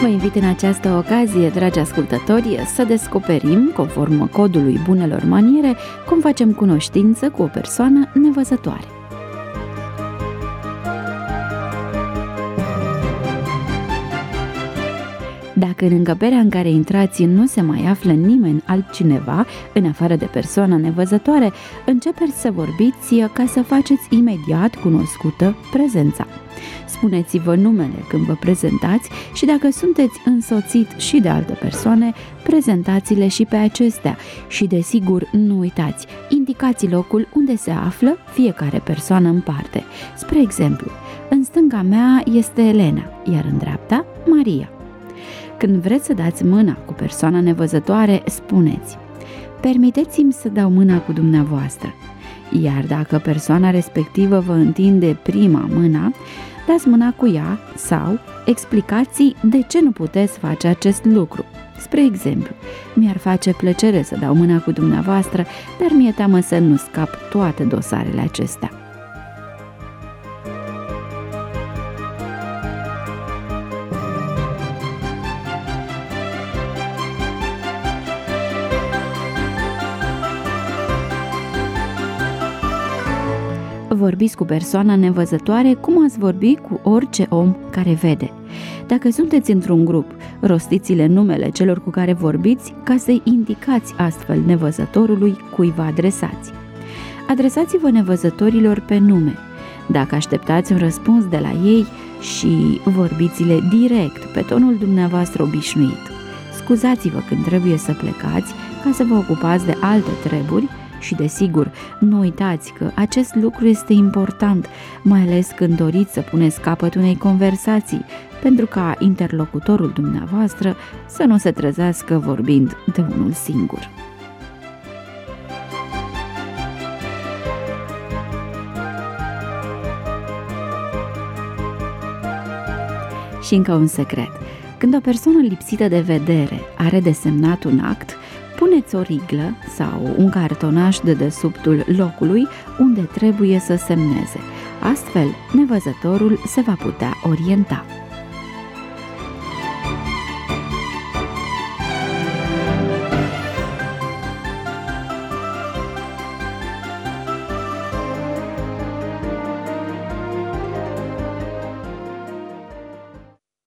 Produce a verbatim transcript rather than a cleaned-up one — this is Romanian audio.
Vă invit în această ocazie, dragi ascultători, să descoperim, conform codului bunelor maniere, cum facem cunoștință cu o persoană nevăzătoare. Dacă în încăperea în care intrați nu se mai află nimeni altcineva, în afară de persoana nevăzătoare, începeți să vorbiți ca să faceți imediat cunoscută prezența. Spuneți-vă numele când vă prezentați și dacă sunteți însoțit și de alte persoane, prezentați-le și pe acestea și, desigur, nu uitați, indicați locul unde se află fiecare persoană în parte. Spre exemplu, în stânga mea este Elena, iar în dreapta, Maria. Când vreți să dați mâna cu persoana nevăzătoare, spuneți: permiteți-mi să dau mâna cu dumneavoastră. Iar dacă persoana respectivă vă întinde prima mâna, dați mâna cu ea sau explicați de ce nu puteți face acest lucru. Spre exemplu, mi-ar face plăcere să dau mâna cu dumneavoastră, dar mi-e teamă să nu scap toate dosarele acestea. Vorbiți cu persoana nevăzătoare cum ați vorbi cu orice om care vede. Dacă sunteți într-un grup, rostiți-le numele celor cu care vorbiți ca să-i indicați astfel nevăzătorului cui vă adresați. Adresați-vă nevăzătorilor pe nume. Dacă așteptați un răspuns de la ei, și vorbiți-le direct pe tonul dumneavoastră obișnuit. Scuzați-vă când trebuie să plecați ca să vă ocupați de alte treburi. Și, desigur, nu uitați că acest lucru este important, mai ales când doriți să puneți capăt unei conversații, pentru ca interlocutorul dumneavoastră să nu se trezească vorbind de unul singur. Și încă un secret. Când o persoană lipsită de vedere are de semnat un act, puneți o riglă sau un cartonaș de dedesubtul locului unde trebuie să semneze. Astfel, nevăzătorul se va putea orienta.